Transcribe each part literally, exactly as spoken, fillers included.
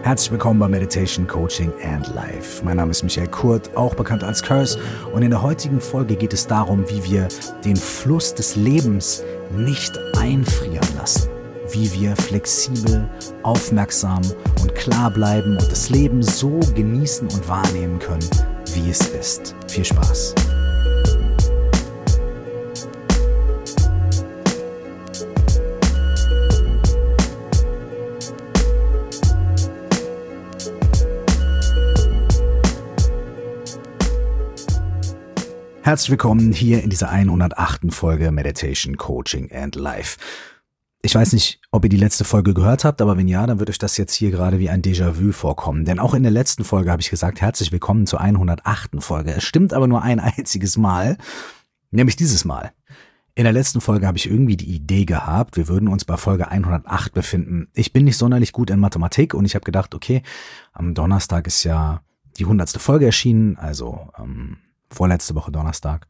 Herzlich willkommen bei Meditation, Coaching and Life. Mein Name ist Michael Kurt, auch bekannt als Curse, und in der heutigen Folge geht es darum, wie wir den Fluss des Lebens nicht einfrieren lassen, wie wir flexibel, aufmerksam und klar bleiben und das Leben so genießen und wahrnehmen können, wie es ist. Viel Spaß! Herzlich willkommen hier in dieser hundertachten Folge Meditation, Coaching and Life. Ich weiß nicht, ob ihr die letzte Folge gehört habt, aber wenn ja, dann wird euch das jetzt hier gerade wie ein Déjà-vu vorkommen. Denn auch in der letzten Folge habe ich gesagt, herzlich willkommen zur hundertachten Folge. Es stimmt aber nur ein einziges Mal, nämlich dieses Mal. In der letzten Folge habe ich irgendwie die Idee gehabt, wir würden uns bei Folge hundertacht befinden. Ich bin nicht sonderlich gut in Mathematik und ich habe gedacht, okay, am Donnerstag ist ja die hundertste Folge erschienen, also ähm, vorletzte Woche Donnerstag,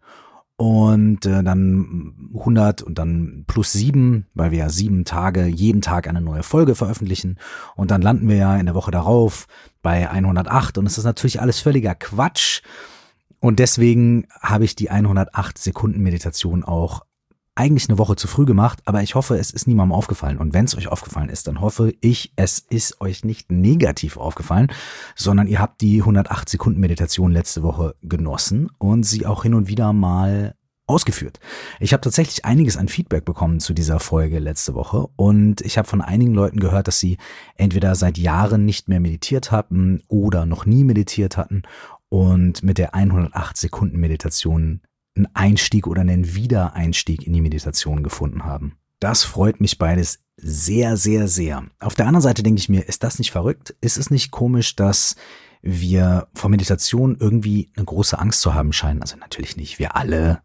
und äh, dann hundert und dann plus sieben, weil wir ja sieben Tage, jeden Tag eine neue Folge veröffentlichen, und dann landen wir ja in der Woche darauf bei hundertacht, und es ist natürlich alles völliger Quatsch, und deswegen habe ich die hundertacht Sekunden Meditation auch eigentlich eine Woche zu früh gemacht, aber ich hoffe, es ist niemandem aufgefallen, und wenn es euch aufgefallen ist, dann hoffe ich, es ist euch nicht negativ aufgefallen, sondern ihr habt die hundertacht Sekunden Meditation letzte Woche genossen und sie auch hin und wieder mal ausgeführt. Ich habe tatsächlich einiges an Feedback bekommen zu dieser Folge letzte Woche, und ich habe von einigen Leuten gehört, dass sie entweder seit Jahren nicht mehr meditiert hatten oder noch nie meditiert hatten und mit der hundertacht Sekunden Meditation einen Einstieg oder einen Wiedereinstieg in die Meditation gefunden haben. Das freut mich beides sehr, sehr, sehr. Auf der anderen Seite denke ich mir, ist das nicht verrückt? Ist es nicht komisch, dass wir vor Meditation irgendwie eine große Angst zu haben scheinen? Also natürlich nicht wir alle,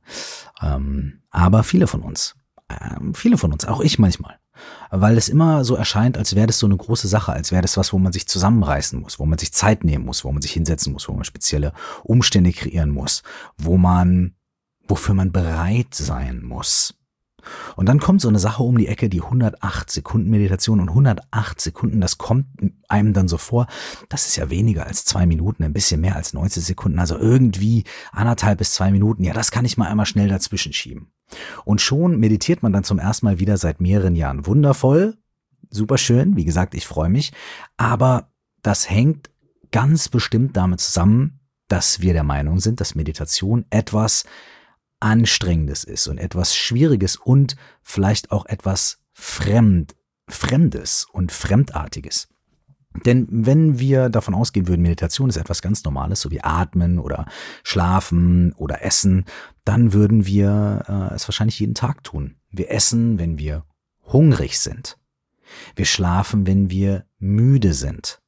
ähm, aber viele von uns. Ähm, viele von uns, auch ich manchmal. Weil es immer so erscheint, als wäre das so eine große Sache, als wäre das was, wo man sich zusammenreißen muss, wo man sich Zeit nehmen muss, wo man sich hinsetzen muss, wo man spezielle Umstände kreieren muss, wo man wofür man bereit sein muss. Und dann kommt so eine Sache um die Ecke, die hundertacht Sekunden Meditation, und hundertacht Sekunden, das kommt einem dann so vor, das ist ja weniger als zwei Minuten, ein bisschen mehr als neunzig Sekunden, also irgendwie anderthalb bis zwei Minuten, ja, das kann ich mal einmal schnell dazwischen schieben. Und schon meditiert man dann zum ersten Mal wieder seit mehreren Jahren. Wundervoll, super schön, wie gesagt, ich freue mich, aber das hängt ganz bestimmt damit zusammen, dass wir der Meinung sind, dass Meditation etwas Anstrengendes ist und etwas Schwieriges und vielleicht auch etwas Fremd, Fremdes und Fremdartiges. Denn wenn wir davon ausgehen würden, Meditation ist etwas ganz Normales, so wie Atmen oder Schlafen oder Essen, dann würden wir äh, es wahrscheinlich jeden Tag tun. Wir essen, wenn wir hungrig sind. Wir schlafen, wenn wir müde sind.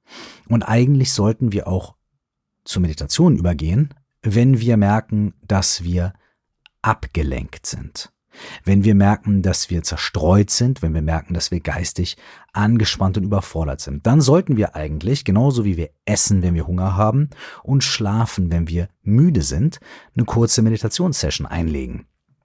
Und eigentlich sollten wir auch zur Meditation übergehen, wenn wir merken, dass wir abgelenkt sind, wenn wir merken, dass wir zerstreut sind, wenn wir merken, dass wir geistig angespannt und überfordert sind, dann sollten wir eigentlich, genauso wie wir essen, wenn wir Hunger haben, und schlafen, wenn wir müde sind, eine kurze Meditationssession einlegen.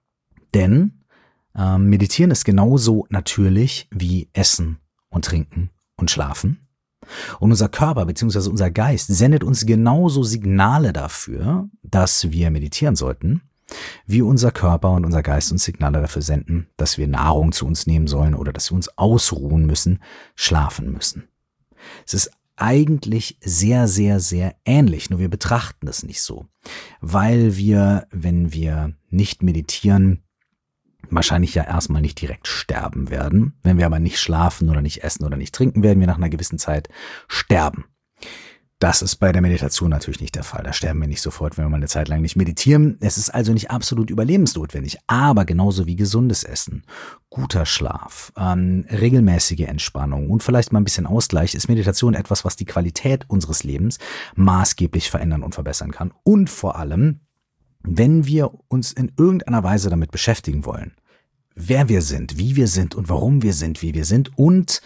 Denn äh, Meditieren ist genauso natürlich wie Essen und Trinken und Schlafen. Und unser Körper bzw. unser Geist sendet uns genauso Signale dafür, dass wir meditieren sollten, wie unser Körper und unser Geist uns Signale dafür senden, dass wir Nahrung zu uns nehmen sollen oder dass wir uns ausruhen müssen, schlafen müssen. Es ist eigentlich sehr, sehr, sehr ähnlich, nur wir betrachten das nicht so, weil wir, wenn wir nicht meditieren, wahrscheinlich ja erstmal nicht direkt sterben werden. Wenn wir aber nicht schlafen oder nicht essen oder nicht trinken, werden wir nach einer gewissen Zeit sterben. Das ist bei der Meditation natürlich nicht der Fall. Da sterben wir nicht sofort, wenn wir mal eine Zeit lang nicht meditieren. Es ist also nicht absolut überlebensnotwendig, aber genauso wie gesundes Essen, guter Schlaf, ähm, regelmäßige Entspannung und vielleicht mal ein bisschen Ausgleich, ist Meditation etwas, was die Qualität unseres Lebens maßgeblich verändern und verbessern kann. Und vor allem, wenn wir uns in irgendeiner Weise damit beschäftigen wollen, wer wir sind, wie wir sind und warum wir sind, wie wir sind, und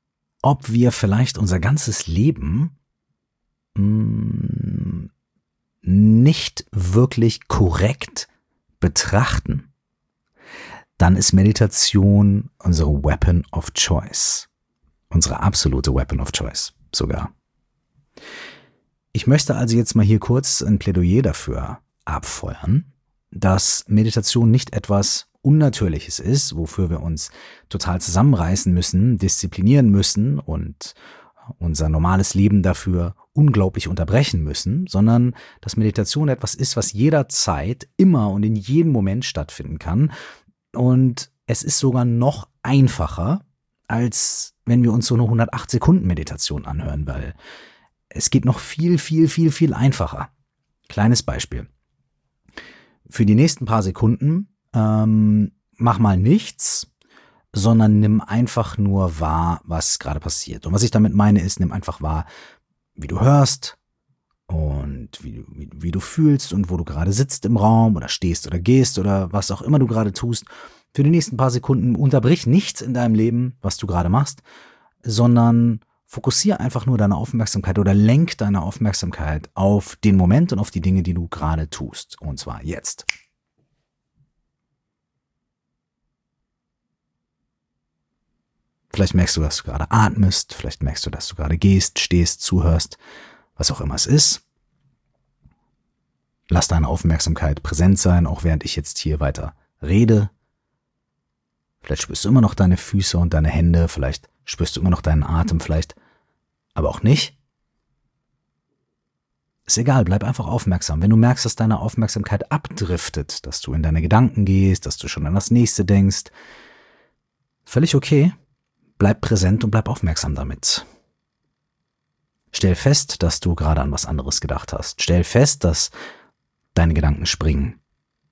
ob wir vielleicht unser ganzes Leben mh, nicht wirklich korrekt betrachten, dann ist Meditation unsere Weapon of Choice. Unsere absolute Weapon of Choice. sogar. Ich möchte also jetzt mal hier kurz ein Plädoyer dafür abfeuern, dass Meditation nicht etwas Unnatürliches ist, wofür wir uns total zusammenreißen müssen, disziplinieren müssen und unser normales Leben dafür unglaublich unterbrechen müssen, sondern dass Meditation etwas ist, was jederzeit, immer und in jedem Moment stattfinden kann. Und es ist sogar noch einfacher, als wenn wir uns so eine hundertacht Sekunden Meditation anhören, weil es geht noch viel, viel, viel, viel einfacher. Kleines Beispiel. Für die nächsten paar Sekunden ähm, mach mal nichts, sondern nimm einfach nur wahr, was gerade passiert. Und was ich damit meine, ist, nimm einfach wahr, wie du hörst und wie, wie, wie du fühlst und wo du gerade sitzt im Raum oder stehst oder gehst oder was auch immer du gerade tust. Für die nächsten paar Sekunden unterbrich nichts in deinem Leben, was du gerade machst, sondern fokussiere einfach nur deine Aufmerksamkeit oder lenk deine Aufmerksamkeit auf den Moment und auf die Dinge, die du gerade tust. Und zwar jetzt. Vielleicht merkst du, dass du gerade atmest, vielleicht merkst du, dass du gerade gehst, stehst, zuhörst, was auch immer es ist. Lass deine Aufmerksamkeit präsent sein, auch während ich jetzt hier weiter rede. Vielleicht spürst du immer noch deine Füße und deine Hände, vielleicht spürst du immer noch deinen Atem, vielleicht aber auch nicht. Ist egal, bleib einfach aufmerksam. Wenn du merkst, dass deine Aufmerksamkeit abdriftet, dass du in deine Gedanken gehst, dass du schon an das Nächste denkst, völlig okay. Bleib präsent und bleib aufmerksam damit. Stell fest, dass du gerade an was anderes gedacht hast. Stell fest, dass deine Gedanken springen.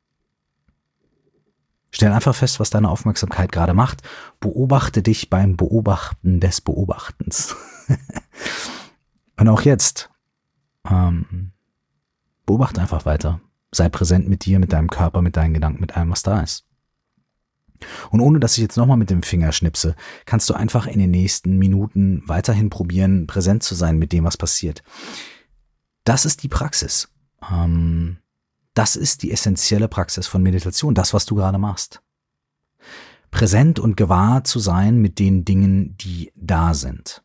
Stell einfach fest, was deine Aufmerksamkeit gerade macht. Beobachte dich beim Beobachten des Beobachtens. Und auch jetzt, ähm, beobachte einfach weiter. Sei präsent mit dir, mit deinem Körper, mit deinen Gedanken, mit allem, was da ist. Und ohne, dass ich jetzt nochmal mit dem Finger schnipse, kannst du einfach in den nächsten Minuten weiterhin probieren, präsent zu sein mit dem, was passiert. Das ist die Praxis. Ähm, das ist die essentielle Praxis von Meditation, das, was du gerade machst. Präsent und gewahr zu sein mit den Dingen, die da sind.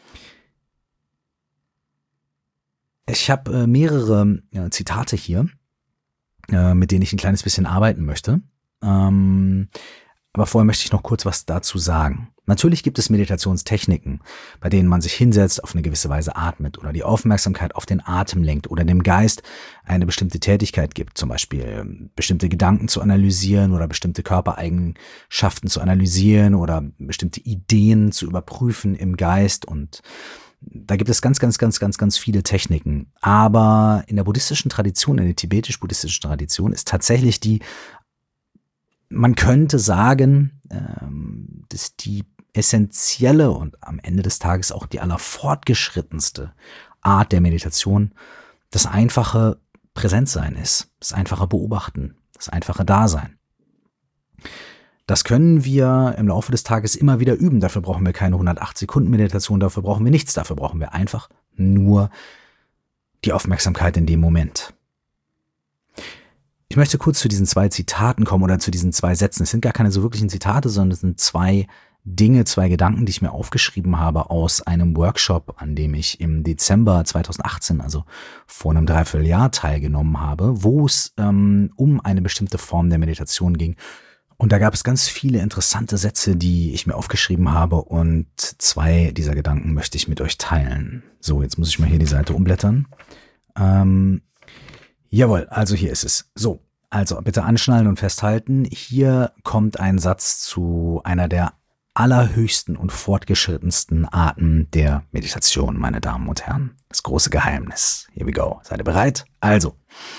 Ich habe äh, mehrere äh, Zitate hier, äh, mit denen ich ein kleines bisschen arbeiten möchte. Ähm, aber vorher möchte ich noch kurz was dazu sagen. Natürlich gibt es Meditationstechniken, bei denen man sich hinsetzt, auf eine gewisse Weise atmet oder die Aufmerksamkeit auf den Atem lenkt oder dem Geist eine bestimmte Tätigkeit gibt, zum Beispiel bestimmte Gedanken zu analysieren oder bestimmte Körpereigenschaften zu analysieren oder bestimmte Ideen zu überprüfen im Geist, und da gibt es ganz, ganz, ganz, ganz, ganz viele Techniken. Aber in der buddhistischen Tradition, in der tibetisch-buddhistischen Tradition ist tatsächlich die, man könnte sagen, ähm, dass die essentielle und am Ende des Tages auch die allerfortgeschrittenste Art der Meditation das einfache Präsentsein ist, das einfache Beobachten, das einfache Dasein. Das können wir im Laufe des Tages immer wieder üben. Dafür brauchen wir keine hundertacht Sekunden Meditation, dafür brauchen wir nichts. Dafür brauchen wir einfach nur die Aufmerksamkeit in dem Moment. Ich möchte kurz zu diesen zwei Zitaten kommen oder zu diesen zwei Sätzen. Es sind gar keine so wirklichen Zitate, sondern es sind zwei Dinge, zwei Gedanken, die ich mir aufgeschrieben habe aus einem Workshop, an dem ich im Dezember zweitausendachtzehn, also vor einem Dreivierteljahr, teilgenommen habe, wo es ähm, um eine bestimmte Form der Meditation ging. Und da gab es ganz viele interessante Sätze, die ich mir aufgeschrieben habe, und zwei dieser Gedanken möchte ich mit euch teilen. So, jetzt muss ich mal hier die Seite umblättern. Ähm, jawohl, also hier ist es. So, also bitte anschnallen und festhalten. Hier kommt ein Satz zu einer der allerhöchsten und fortgeschrittensten Arten der Meditation, meine Damen und Herren. Das große Geheimnis. Here we go. Seid ihr bereit? Also,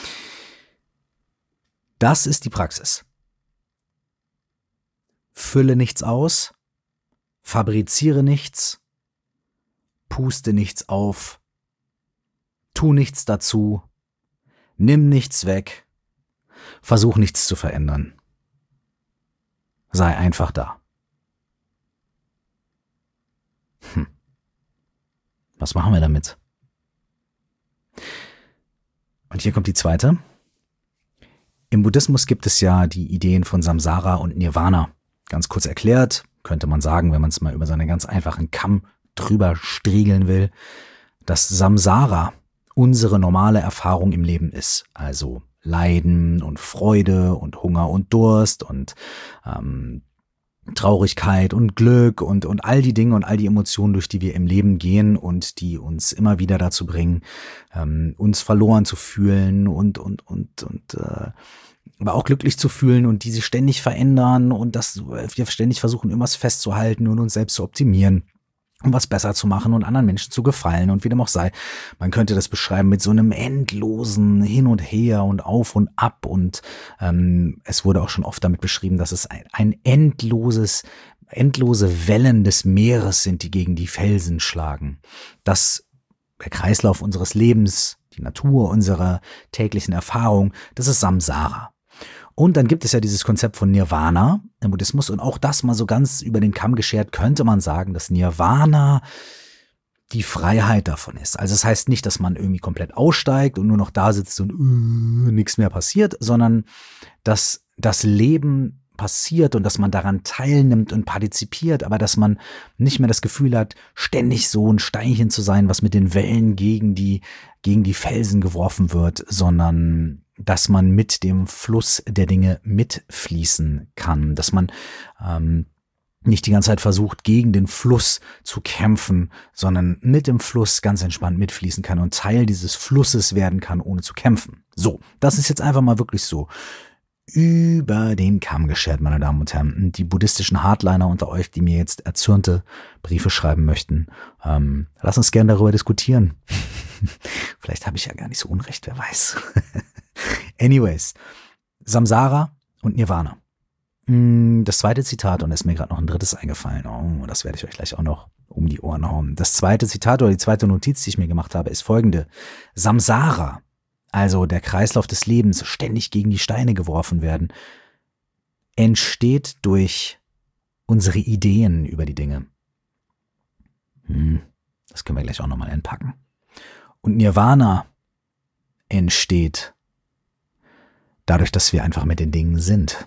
das ist die Praxis. Fülle nichts aus, fabriziere nichts, puste nichts auf, tu nichts dazu, nimm nichts weg, versuch nichts zu verändern. Sei einfach da. Hm. Was machen wir damit? Und hier kommt die zweite. Im Buddhismus gibt es ja die Ideen von Samsara und Nirvana. Ganz kurz erklärt, könnte man sagen, wenn man es mal über seinen ganz einfachen Kamm drüber striegeln will, dass Samsara unsere normale Erfahrung im Leben ist. Also Leiden und Freude und Hunger und Durst und ähm, Traurigkeit und Glück und und all die Dinge und all die Emotionen, durch die wir im Leben gehen und die uns immer wieder dazu bringen, ähm, uns verloren zu fühlen und und und und äh, aber auch glücklich zu fühlen und die sich ständig verändern und dass wir ständig versuchen, irgendwas festzuhalten und uns selbst zu optimieren, um was besser zu machen und anderen Menschen zu gefallen und wie dem auch sei. Man könnte das beschreiben mit so einem endlosen Hin und Her und Auf und Ab und ähm, es wurde auch schon oft damit beschrieben, dass es ein, ein endloses, endlose Wellen des Meeres sind, die gegen die Felsen schlagen. Dass der Kreislauf unseres Lebens, die Natur unserer täglichen Erfahrung, das ist Samsara. Und dann gibt es ja dieses Konzept von Nirvana im Buddhismus und auch das mal so ganz über den Kamm geschert, könnte man sagen, dass Nirvana die Freiheit davon ist. Also es heißt nicht, dass man irgendwie komplett aussteigt und nur noch da sitzt und uh, nichts mehr passiert, sondern dass das Leben passiert und dass man daran teilnimmt und partizipiert, aber dass man nicht mehr das Gefühl hat, ständig so ein Steinchen zu sein, was mit den Wellen gegen die, gegen die Felsen geworfen wird, sondern dass man mit dem Fluss der Dinge mitfließen kann, dass man ähm, nicht die ganze Zeit versucht, gegen den Fluss zu kämpfen, sondern mit dem Fluss ganz entspannt mitfließen kann und Teil dieses Flusses werden kann, ohne zu kämpfen. So, das ist jetzt einfach mal wirklich so über den Kamm geschert, meine Damen und Herren. Die buddhistischen Hardliner unter euch, die mir jetzt erzürnte Briefe schreiben möchten, ähm, lass uns gerne darüber diskutieren. Vielleicht habe ich ja gar nicht so unrecht, wer weiß. Anyways, Samsara und Nirvana. Das zweite Zitat, und da ist mir gerade noch ein drittes eingefallen, oh, das werde ich euch gleich auch noch um die Ohren hauen. Das zweite Zitat oder die zweite Notiz, die ich mir gemacht habe, ist folgende. Samsara, also der Kreislauf des Lebens, ständig gegen die Steine geworfen werden, entsteht durch unsere Ideen über die Dinge. Hm, das können wir gleich auch nochmal entpacken. Und Nirvana entsteht dadurch, dass wir einfach mit den Dingen sind.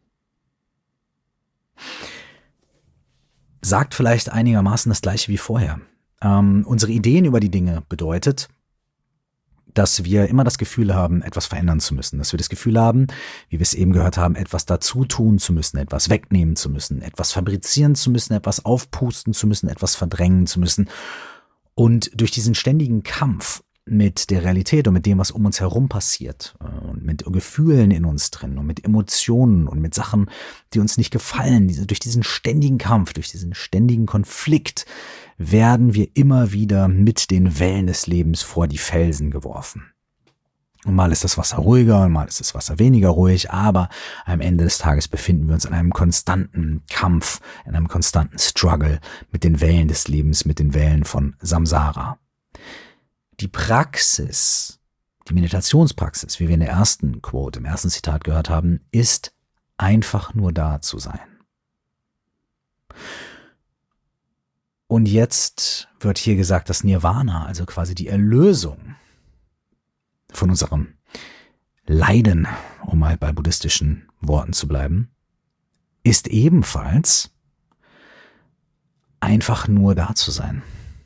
Sagt vielleicht einigermaßen das Gleiche wie vorher. Ähm, unsere Ideen über die Dinge bedeutet, dass wir immer das Gefühl haben, etwas verändern zu müssen. Dass wir das Gefühl haben, wie wir es eben gehört haben, etwas dazu tun zu müssen, etwas wegnehmen zu müssen, etwas fabrizieren zu müssen, etwas aufpusten zu müssen, etwas verdrängen zu müssen. Und durch diesen ständigen Kampf mit der Realität und mit dem, was um uns herum passiert und mit Gefühlen in uns drin und mit Emotionen und mit Sachen, die uns nicht gefallen, diese, durch diesen ständigen Kampf, durch diesen ständigen Konflikt werden wir immer wieder mit den Wellen des Lebens vor die Felsen geworfen. Und mal ist das Wasser ruhiger und mal ist das Wasser weniger ruhig, aber am Ende des Tages befinden wir uns in einem konstanten Kampf, in einem konstanten Struggle mit den Wellen des Lebens, mit den Wellen von Samsara. Die Praxis, die Meditationspraxis, wie wir in der ersten Quote, im ersten Zitat gehört haben, ist einfach nur da zu sein. Und jetzt wird hier gesagt, dass Nirvana, also quasi die Erlösung von unserem Leiden, um mal bei buddhistischen Worten zu bleiben, ist ebenfalls einfach nur da zu sein.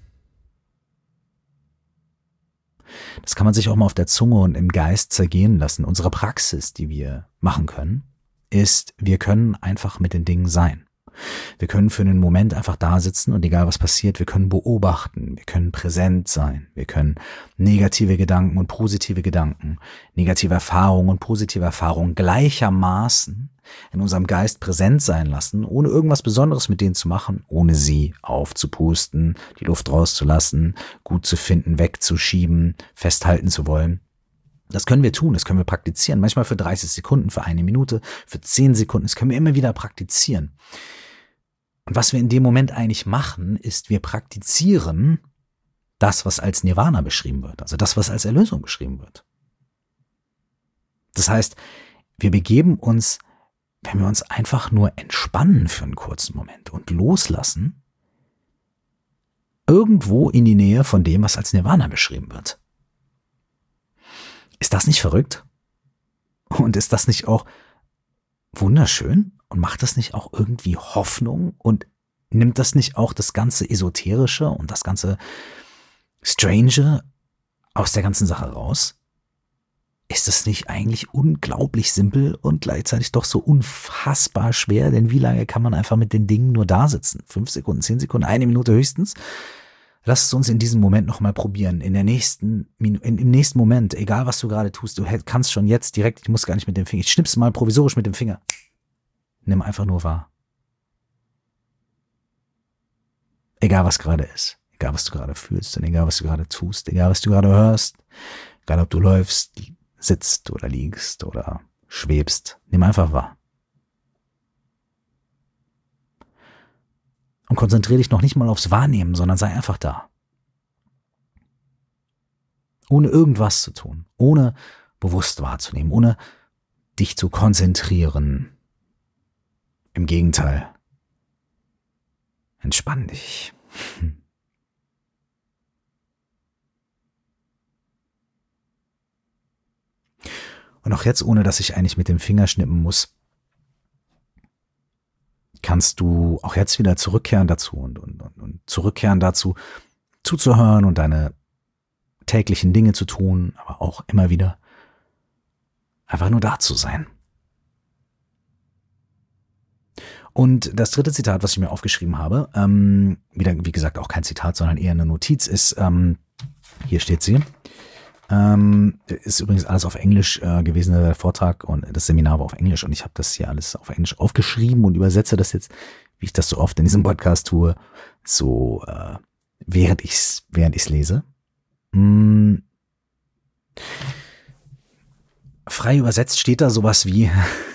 Das kann man sich auch mal auf der Zunge und im Geist zergehen lassen. Unsere Praxis, die wir machen können, ist, wir können einfach mit den Dingen sein. Wir können für einen Moment einfach da sitzen und egal was passiert, wir können beobachten, wir können präsent sein, wir können negative Gedanken und positive Gedanken, negative Erfahrungen und positive Erfahrungen gleichermaßen in unserem Geist präsent sein lassen, ohne irgendwas Besonderes mit denen zu machen, ohne sie aufzupusten, die Luft rauszulassen, gut zu finden, wegzuschieben, festhalten zu wollen. Das können wir tun, das können wir praktizieren, manchmal für dreißig Sekunden, für eine Minute, für zehn Sekunden, das können wir immer wieder praktizieren. Und was wir in dem Moment eigentlich machen, ist, wir praktizieren das, was als Nirvana beschrieben wird, also das, was als Erlösung beschrieben wird. Das heißt, wir begeben uns, wenn wir uns einfach nur entspannen für einen kurzen Moment und loslassen, irgendwo in die Nähe von dem, was als Nirvana beschrieben wird. Ist das nicht verrückt? Und ist das nicht auch wunderschön? Und macht das nicht auch irgendwie Hoffnung und nimmt das nicht auch das ganze Esoterische und das ganze Strange aus der ganzen Sache raus? Ist es nicht eigentlich unglaublich simpel und gleichzeitig doch so unfassbar schwer? Denn wie lange kann man einfach mit den Dingen nur da sitzen? Fünf Sekunden, zehn Sekunden, eine Minute höchstens? Lass es uns in diesem Moment nochmal probieren. In der nächsten, in, im nächsten Moment, egal was du gerade tust, du kannst schon jetzt direkt, ich muss gar nicht mit dem Finger, ich schnipp's mal provisorisch mit dem Finger. Nimm einfach nur wahr. Egal was gerade ist, egal was du gerade fühlst und egal was du gerade tust, egal was du gerade hörst, egal ob du läufst, sitzt oder liegst oder schwebst, nimm einfach wahr. Und konzentriere dich noch nicht mal aufs Wahrnehmen, sondern sei einfach da. Ohne irgendwas zu tun, ohne bewusst wahrzunehmen, ohne dich zu konzentrieren. Im Gegenteil, entspann dich. Und auch jetzt, ohne dass ich eigentlich mit dem Finger schnippen muss, kannst du auch jetzt wieder zurückkehren dazu und, und, und zurückkehren dazu, zuzuhören und deine täglichen Dinge zu tun, aber auch immer wieder einfach nur da zu sein. Und das dritte Zitat, was ich mir aufgeschrieben habe, ähm, wieder, wie gesagt, auch kein Zitat, sondern eher eine Notiz, ist, ähm, hier steht sie, Ähm, ist übrigens alles auf Englisch äh, gewesen, der Vortrag und das Seminar war auf Englisch und ich habe das hier alles auf Englisch aufgeschrieben und übersetze das jetzt, wie ich das so oft in diesem Podcast tue, so äh, während ich's während ich's lese. Hm. Frei übersetzt steht da sowas wie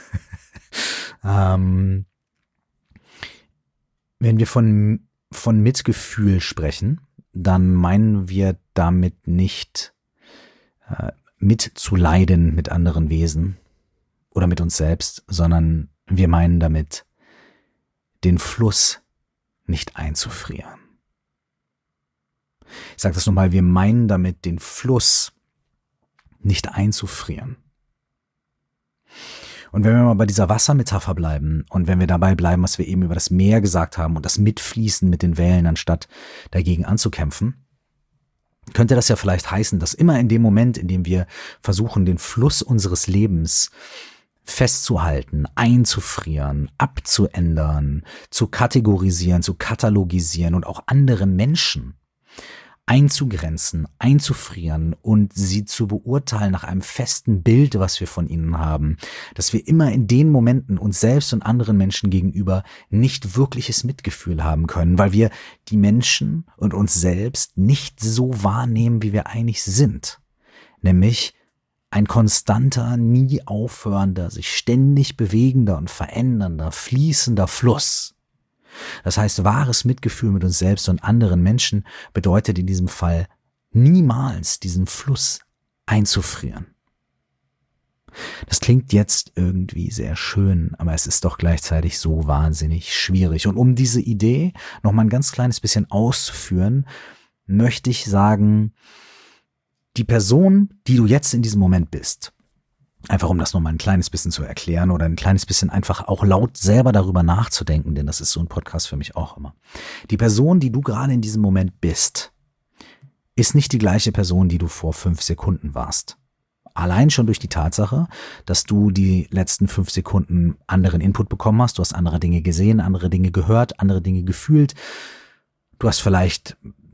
ähm, wenn wir von von Mitgefühl sprechen, dann meinen wir damit nicht mitzuleiden mit anderen Wesen oder mit uns selbst, sondern wir meinen damit, den Fluss nicht einzufrieren. Ich sage das nochmal, wir meinen damit, den Fluss nicht einzufrieren. Und wenn wir mal bei dieser Wassermetapher bleiben und wenn wir dabei bleiben, was wir eben über das Meer gesagt haben und das Mitfließen mit den Wellen, anstatt dagegen anzukämpfen, könnte das ja vielleicht heißen, dass immer in dem Moment, in dem wir versuchen, den Fluss unseres Lebens festzuhalten, einzufrieren, abzuändern, zu kategorisieren, zu katalogisieren und auch andere Menschen einzugrenzen, einzufrieren und sie zu beurteilen nach einem festen Bild, was wir von ihnen haben, dass wir immer in den Momenten uns selbst und anderen Menschen gegenüber nicht wirkliches Mitgefühl haben können, weil wir die Menschen und uns selbst nicht so wahrnehmen, wie wir eigentlich sind. Nämlich ein konstanter, nie aufhörender, sich ständig bewegender und verändernder, fließender Fluss. Das heißt, wahres Mitgefühl mit uns selbst und anderen Menschen bedeutet in diesem Fall niemals diesen Fluss einzufrieren. Das klingt jetzt irgendwie sehr schön, aber es ist doch gleichzeitig so wahnsinnig schwierig. Und um diese Idee noch mal ein ganz kleines bisschen auszuführen, möchte ich sagen, die Person, die du jetzt in diesem Moment bist, einfach um das noch mal ein kleines bisschen zu erklären oder ein kleines bisschen einfach auch laut selber darüber nachzudenken, denn das ist so ein Podcast für mich auch immer. Die Person, die du gerade in diesem Moment bist, ist nicht die gleiche Person, die du vor fünf Sekunden warst. Allein schon durch die Tatsache, dass du die letzten fünf Sekunden anderen Input bekommen hast, du hast andere Dinge gesehen, andere Dinge gehört, andere Dinge gefühlt. Du hast vielleicht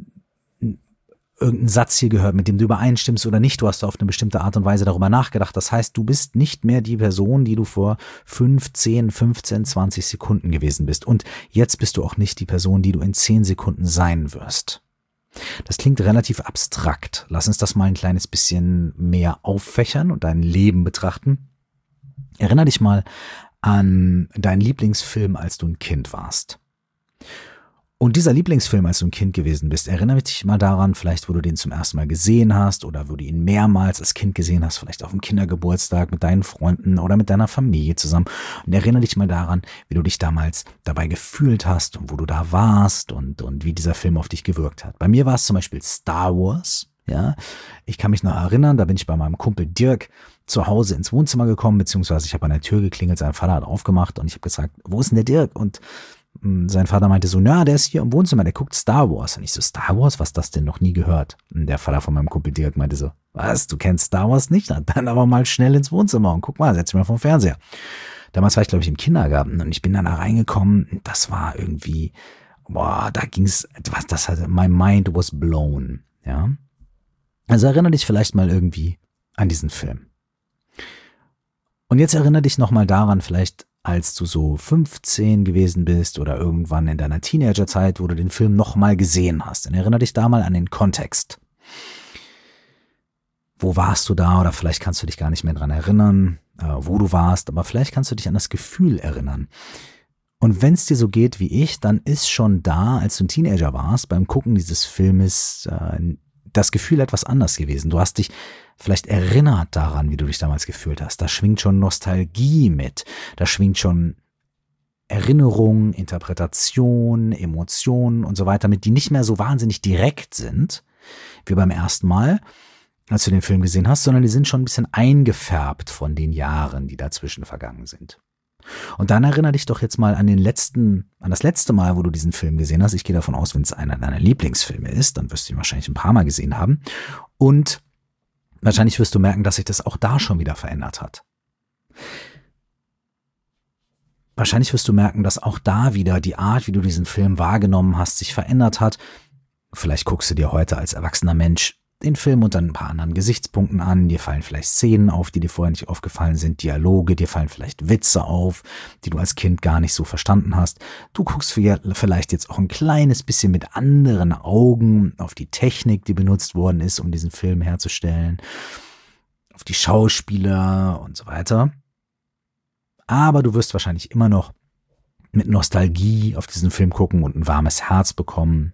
irgendeinen Satz hier gehört, mit dem du übereinstimmst oder nicht. Du hast auf eine bestimmte Art und Weise darüber nachgedacht. Das heißt, du bist nicht mehr die Person, die du vor fünf, zehn, fünfzehn, zwanzig Sekunden gewesen bist. Und jetzt bist du auch nicht die Person, die du in zehn Sekunden sein wirst. Das klingt relativ abstrakt. Lass uns das mal ein kleines bisschen mehr auffächern und dein Leben betrachten. Erinner dich mal an deinen Lieblingsfilm, als du ein Kind warst. Und dieser Lieblingsfilm, als du ein Kind gewesen bist, erinnere dich mal daran, vielleicht wo du den zum ersten Mal gesehen hast oder wo du ihn mehrmals als Kind gesehen hast, vielleicht auf dem Kindergeburtstag mit deinen Freunden oder mit deiner Familie zusammen. Und erinnere dich mal daran, wie du dich damals dabei gefühlt hast und wo du da warst und, und wie dieser Film auf dich gewirkt hat. Bei mir war es zum Beispiel Star Wars. Ja, ich kann mich noch erinnern, da bin ich bei meinem Kumpel Dirk zu Hause ins Wohnzimmer gekommen, beziehungsweise ich habe an der Tür geklingelt, sein Vater hat aufgemacht und ich habe gesagt, wo ist denn der Dirk? Und Sein Vater meinte so, na, der ist hier im Wohnzimmer, der guckt Star Wars. Und ich so, Star Wars? Was ist das denn? Noch nie gehört. Und der Vater von meinem Kumpel Dirk meinte so, was, du kennst Star Wars nicht? Dann aber mal schnell ins Wohnzimmer und guck mal, setz dich mal vom Fernseher. Damals war ich, glaube ich, im Kindergarten und ich bin dann da reingekommen. Das war irgendwie, boah, da ging's, was, das hatte, my mind was blown, ja. Also erinnere dich vielleicht mal irgendwie an diesen Film. Und jetzt erinnere dich nochmal daran, vielleicht als du so fünfzehn gewesen bist oder irgendwann in deiner Teenagerzeit, wo du den Film nochmal gesehen hast. Dann erinnere dich da mal an den Kontext. Wo warst du da? Oder vielleicht kannst du dich gar nicht mehr dran erinnern, äh, wo du warst, aber vielleicht kannst du dich an das Gefühl erinnern. Und wenn es dir so geht wie ich, dann ist schon da, als du ein Teenager warst, beim Gucken dieses Filmes äh, das Gefühl etwas anders gewesen. Du hast dich vielleicht erinnert daran, wie du dich damals gefühlt hast. Da schwingt schon Nostalgie mit. Da schwingt schon Erinnerung, Interpretation, Emotionen und so weiter mit, die nicht mehr so wahnsinnig direkt sind, wie beim ersten Mal, als du den Film gesehen hast, sondern die sind schon ein bisschen eingefärbt von den Jahren, die dazwischen vergangen sind. Und dann erinnere dich doch jetzt mal an den letzten, an das letzte Mal, wo du diesen Film gesehen hast. Ich gehe davon aus, wenn es einer deiner Lieblingsfilme ist, dann wirst du ihn wahrscheinlich ein paar Mal gesehen haben. Und wahrscheinlich wirst du merken, dass sich das auch da schon wieder verändert hat. Wahrscheinlich wirst du merken, dass auch da wieder die Art, wie du diesen Film wahrgenommen hast, sich verändert hat. Vielleicht guckst du dir heute als erwachsener Mensch den Film unter ein paar anderen Gesichtspunkten an. Dir fallen vielleicht Szenen auf, die dir vorher nicht aufgefallen sind, Dialoge, dir fallen vielleicht Witze auf, die du als Kind gar nicht so verstanden hast. Du guckst vielleicht jetzt auch ein kleines bisschen mit anderen Augen auf die Technik, die benutzt worden ist, um diesen Film herzustellen, auf die Schauspieler und so weiter. Aber du wirst wahrscheinlich immer noch mit Nostalgie auf diesen Film gucken und ein warmes Herz bekommen.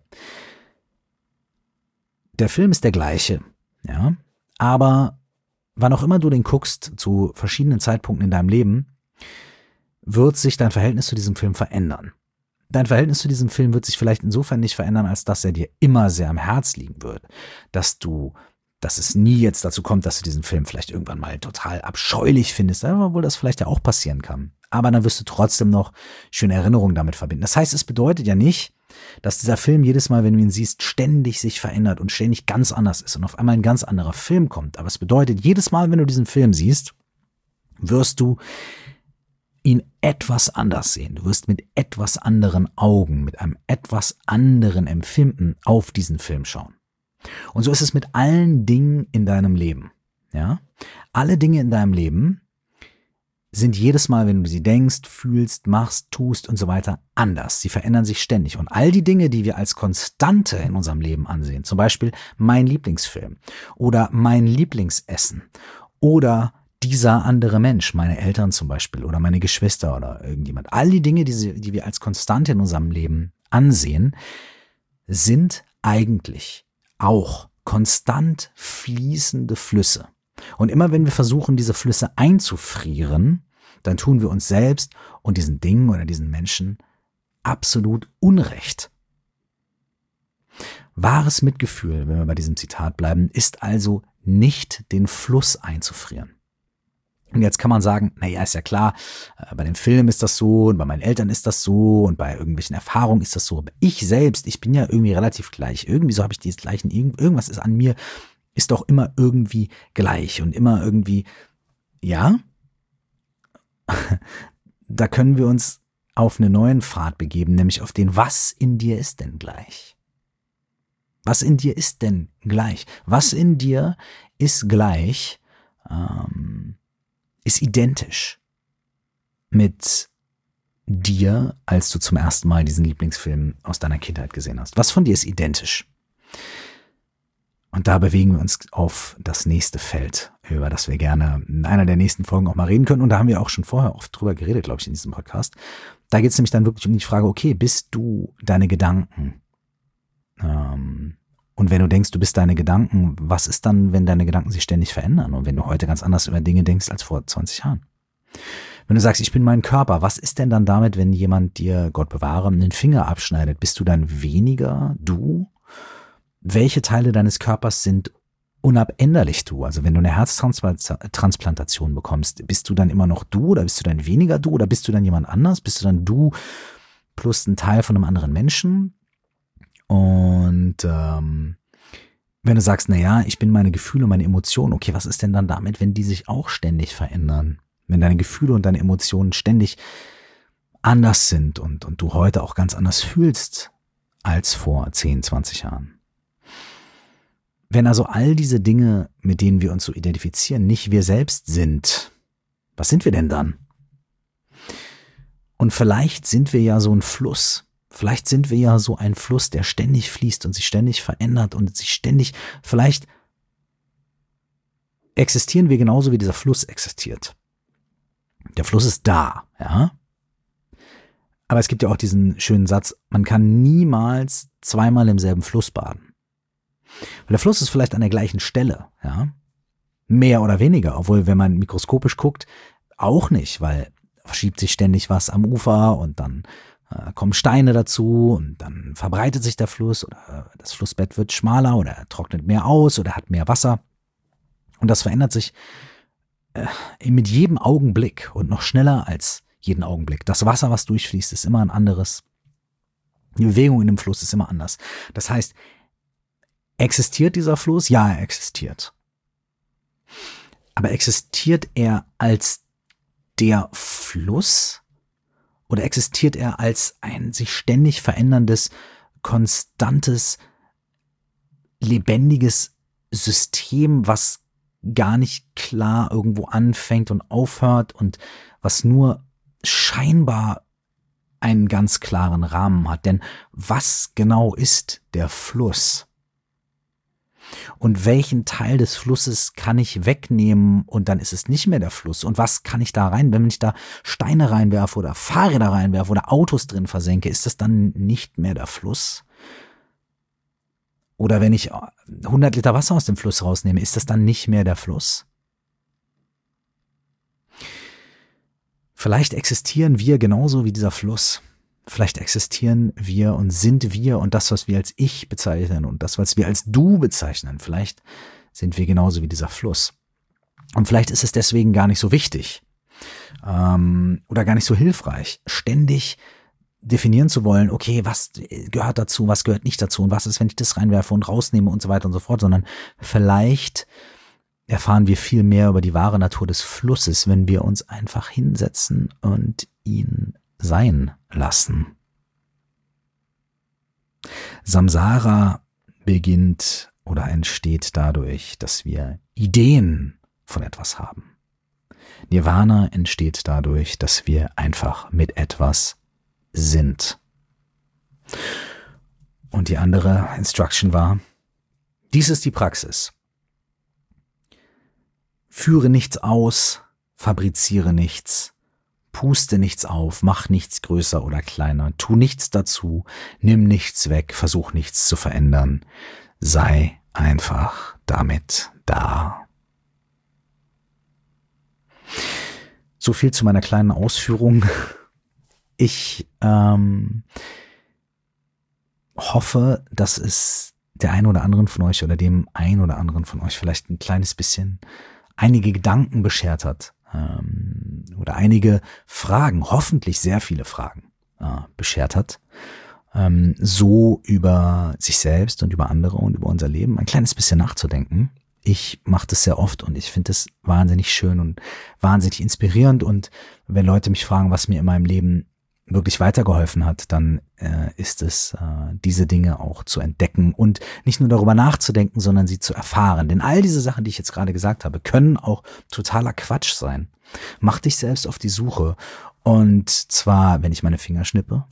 Der Film ist der gleiche, ja, aber wann auch immer du den guckst, zu verschiedenen Zeitpunkten in deinem Leben, wird sich dein Verhältnis zu diesem Film verändern. Dein Verhältnis zu diesem Film wird sich vielleicht insofern nicht verändern, als dass er dir immer sehr am Herz liegen wird, dass du, dass es nie jetzt dazu kommt, dass du diesen Film vielleicht irgendwann mal total abscheulich findest, obwohl das vielleicht ja auch passieren kann. Aber dann wirst du trotzdem noch schöne Erinnerungen damit verbinden. Das heißt, es bedeutet ja nicht, dass dieser Film jedes Mal, wenn du ihn siehst, ständig sich verändert und ständig ganz anders ist und auf einmal ein ganz anderer Film kommt. Aber es bedeutet, jedes Mal, wenn du diesen Film siehst, wirst du ihn etwas anders sehen. Du wirst mit etwas anderen Augen, mit einem etwas anderen Empfinden auf diesen Film schauen. Und so ist es mit allen Dingen in deinem Leben. Ja? Alle Dinge in deinem Leben sind jedes Mal, wenn du sie denkst, fühlst, machst, tust und so weiter, anders. Sie verändern sich ständig. Und all die Dinge, die wir als Konstante in unserem Leben ansehen, zum Beispiel mein Lieblingsfilm oder mein Lieblingsessen oder dieser andere Mensch, meine Eltern zum Beispiel oder meine Geschwister oder irgendjemand, all die Dinge, die, sie, die wir als Konstante in unserem Leben ansehen, sind eigentlich auch konstant fließende Flüsse. Und immer wenn wir versuchen, diese Flüsse einzufrieren, dann tun wir uns selbst und diesen Dingen oder diesen Menschen absolut Unrecht. Wahres Mitgefühl, wenn wir bei diesem Zitat bleiben, ist also nicht den Fluss einzufrieren. Und jetzt kann man sagen, naja, ist ja klar, bei dem Film ist das so und bei meinen Eltern ist das so und bei irgendwelchen Erfahrungen ist das so. Aber ich selbst, ich bin ja irgendwie relativ gleich. Irgendwie so habe ich die gleichen, irgendwas ist an mir, ist doch immer irgendwie gleich und immer irgendwie, ja, da können wir uns auf einen neuen Pfad begeben, nämlich auf den, was in dir ist denn gleich? Was in dir ist denn gleich? Was in dir ist gleich, ähm, ist identisch mit dir, als du zum ersten Mal diesen Lieblingsfilm aus deiner Kindheit gesehen hast? Was von dir ist identisch? Und da bewegen wir uns auf das nächste Feld, über das wir gerne in einer der nächsten Folgen auch mal reden können. Und da haben wir auch schon vorher oft drüber geredet, glaube ich, in diesem Podcast. Da geht es nämlich dann wirklich um die Frage, okay, bist du deine Gedanken? Ähm, und wenn du denkst, du bist deine Gedanken, was ist dann, wenn deine Gedanken sich ständig verändern? Und wenn du heute ganz anders über Dinge denkst als vor zwanzig Jahren? Wenn du sagst, ich bin mein Körper, was ist denn dann damit, wenn jemand dir, Gott bewahre, einen Finger abschneidet? Bist du dann weniger du? Welche Teile deines Körpers sind unabänderlich du? Also wenn du eine Herztransplantation bekommst, bist du dann immer noch du oder bist du dann weniger du oder bist du dann jemand anders? Bist du dann du, plus ein Teil von einem anderen Menschen. Und ähm, wenn du sagst, naja, ich bin meine Gefühle und meine Emotionen, okay, was ist denn dann damit, wenn die sich auch ständig verändern? Wenn deine Gefühle und deine Emotionen ständig anders sind und, und du heute auch ganz anders fühlst als vor zehn, zwanzig Jahren. Wenn also all diese Dinge, mit denen wir uns so identifizieren, nicht wir selbst sind, was sind wir denn dann? Und vielleicht sind wir ja so ein Fluss. Vielleicht sind wir ja so ein Fluss, der ständig fließt und sich ständig verändert und sich ständig, vielleicht existieren wir genauso wie dieser Fluss existiert. Der Fluss ist da, ja. Aber es gibt ja auch diesen schönen Satz, man kann niemals zweimal im selben Fluss baden. Weil der Fluss ist vielleicht an der gleichen Stelle, ja, mehr oder weniger, obwohl, wenn man mikroskopisch guckt, auch nicht, weil verschiebt sich ständig was am Ufer und dann äh, kommen Steine dazu und dann verbreitet sich der Fluss oder das Flussbett wird schmaler oder er trocknet mehr aus oder hat mehr Wasser und das verändert sich äh, mit jedem Augenblick und noch schneller als jeden Augenblick. Das Wasser, was durchfließt, ist immer ein anderes. Die Bewegung in dem Fluss ist immer anders. Das heißt, existiert dieser Fluss? Ja, er existiert. Aber existiert er als der Fluss? Oder existiert er als ein sich ständig veränderndes, konstantes, lebendiges System, was gar nicht klar irgendwo anfängt und aufhört und was nur scheinbar einen ganz klaren Rahmen hat? Denn was genau ist der Fluss? Und welchen Teil des Flusses kann ich wegnehmen und dann ist es nicht mehr der Fluss? Und was kann ich da rein, wenn ich da Steine reinwerfe oder Fahrräder reinwerfe oder Autos drin versenke, ist das dann nicht mehr der Fluss? Oder wenn ich hundert Liter Wasser aus dem Fluss rausnehme, ist das dann nicht mehr der Fluss? Vielleicht existieren wir genauso wie dieser Fluss. Vielleicht existieren wir und sind wir und das, was wir als Ich bezeichnen und das, was wir als Du bezeichnen, vielleicht sind wir genauso wie dieser Fluss. Und vielleicht ist es deswegen gar nicht so wichtig ähm, oder gar nicht so hilfreich, ständig definieren zu wollen, okay, was gehört dazu, was gehört nicht dazu und was ist, wenn ich das reinwerfe und rausnehme und so weiter und so fort, sondern vielleicht erfahren wir viel mehr über die wahre Natur des Flusses, wenn wir uns einfach hinsetzen und ihn sein lassen. Samsara beginnt oder entsteht dadurch, dass wir Ideen von etwas haben. Nirvana entsteht dadurch, dass wir einfach mit etwas sind. Und die andere Instruction war, dies ist die Praxis. Führe nichts aus, fabriziere nichts, puste nichts auf, mach nichts größer oder kleiner, tu nichts dazu, nimm nichts weg, versuch nichts zu verändern. Sei einfach damit da. So viel zu meiner kleinen Ausführung. Ich ähm, hoffe, dass es der einen oder anderen von euch oder dem einen oder anderen von euch vielleicht ein kleines bisschen einige Gedanken beschert hat ähm, oder einige Fragen, hoffentlich sehr viele Fragen äh, beschert hat, ähm, so über sich selbst und über andere und über unser Leben ein kleines bisschen nachzudenken. Ich mache das sehr oft und ich finde es wahnsinnig schön und wahnsinnig inspirierend und wenn Leute mich fragen, was mir in meinem Leben wirklich weitergeholfen hat, dann äh, ist es, äh, diese Dinge auch zu entdecken und nicht nur darüber nachzudenken, sondern sie zu erfahren. Denn all diese Sachen, die ich jetzt gerade gesagt habe, können auch totaler Quatsch sein. Mach dich selbst auf die Suche und zwar, wenn ich meine Finger schnippe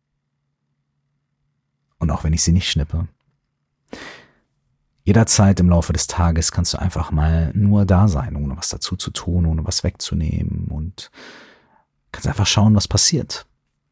und auch wenn ich sie nicht schnippe. Jederzeit im Laufe des Tages kannst du einfach mal nur da sein, ohne was dazu zu tun, ohne was wegzunehmen und kannst einfach schauen, was passiert.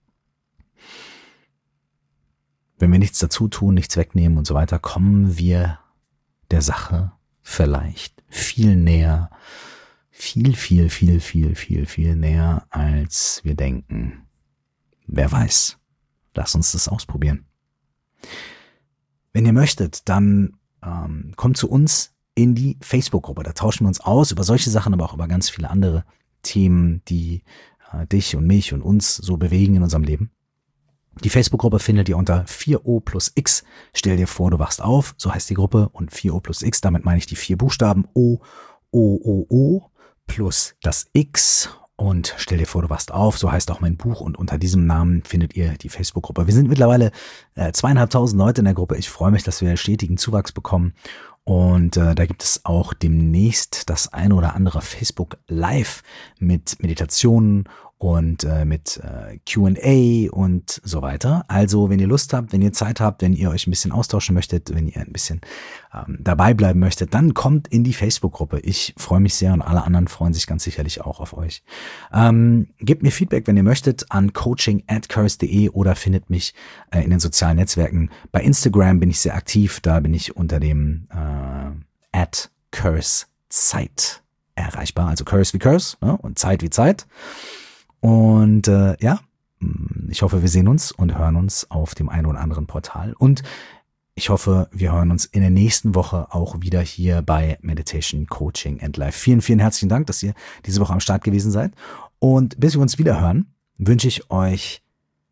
Wenn wir nichts dazu tun, nichts wegnehmen und so weiter, kommen wir der Sache vielleicht viel näher, viel, viel, viel, viel, viel, viel näher, als wir denken. Wer weiß? Lass uns das ausprobieren. Wenn ihr möchtet, dann ähm, kommt zu uns in die Facebook-Gruppe. Da tauschen wir uns aus über solche Sachen, aber auch über ganz viele andere Themen, die äh, dich und mich und uns so bewegen in unserem Leben. Die Facebook-Gruppe findet ihr unter vier O plus X. Stell dir vor, du wachst auf, so heißt die Gruppe, und vier O plus X, damit meine ich die vier Buchstaben O, O, O, O plus das X. Und stell dir vor, du wachst auf, so heißt auch mein Buch, und unter diesem Namen findet ihr die Facebook-Gruppe. Wir sind mittlerweile äh, zweieinhalbtausend Leute in der Gruppe. Ich freue mich, dass wir stetigen Zuwachs bekommen. Und äh, da gibt es auch demnächst das eine oder andere Facebook Live mit Meditationen und äh, mit äh, Q and A und so weiter. Also wenn ihr Lust habt, wenn ihr Zeit habt, wenn ihr euch ein bisschen austauschen möchtet, wenn ihr ein bisschen ähm, dabei bleiben möchtet, dann kommt in die Facebook-Gruppe. Ich freue mich sehr und alle anderen freuen sich ganz sicherlich auch auf euch. Ähm, gebt mir Feedback, wenn ihr möchtet, an coaching at curse punkt de oder findet mich äh, in den sozialen Netzwerken. Bei Instagram bin ich sehr aktiv, da bin ich unter dem äh, at curse Zeit erreichbar. Also Curse wie Curse, ne? Und Zeit wie Zeit. Und äh, ja, ich hoffe, wir sehen uns und hören uns auf dem einen oder anderen Portal. Und ich hoffe, wir hören uns in der nächsten Woche auch wieder hier bei Meditation, Coaching and Life. Vielen, vielen herzlichen Dank, dass ihr diese Woche am Start gewesen seid. Und bis wir uns wieder hören, wünsche ich euch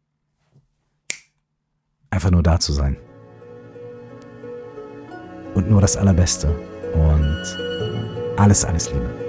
einfach nur da zu sein. Und nur das Allerbeste. Und alles, alles Liebe.